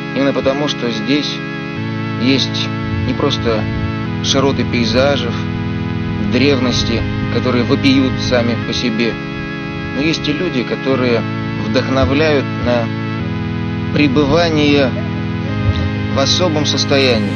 Именно потому, что здесь есть не просто широты пейзажев, древности, которые вопиют сами по себе, но есть и люди, которые вдохновляют на пребывание в особом состоянии.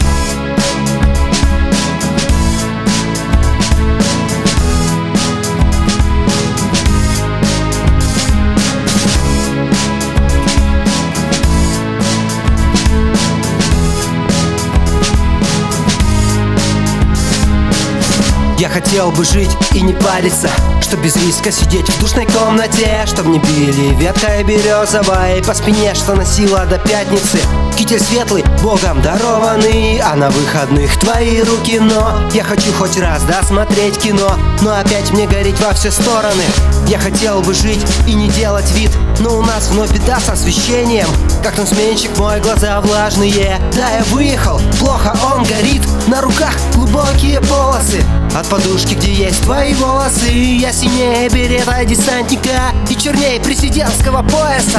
Я хотел бы жить и не париться, чтоб без риска сидеть в душной комнате, чтоб не били веткой березовой по спине, что носила до пятницы. Китель светлый, Богом дарованный, а на выходных твои руки. Но я хочу хоть раз досмотреть кино, но опять мне гореть во все стороны. Я хотел бы жить и не делать вид, но у нас вновь беда с освещением. Как там сменщик, мой глаза влажные. Да, я выехал, плохо он горит, на руках глубокие полосы от подушки, где есть твои волосы. Я синее берета десантника и чернее президентского пояса.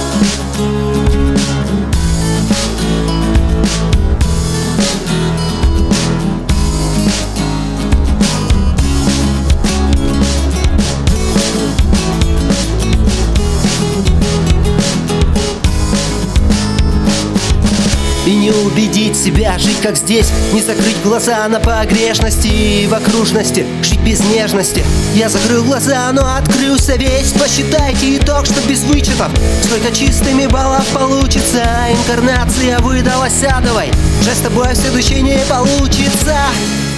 И не убедить себя жить как здесь, не закрыть глаза на погрешности в окружности, жить без нежности. Я закрыл глаза, но открылся весь. Посчитайте итог, что без вычетов сколько чистыми баллов получится. Инкарнация выдалась адовой, жаль, с тобой в следующей не получится.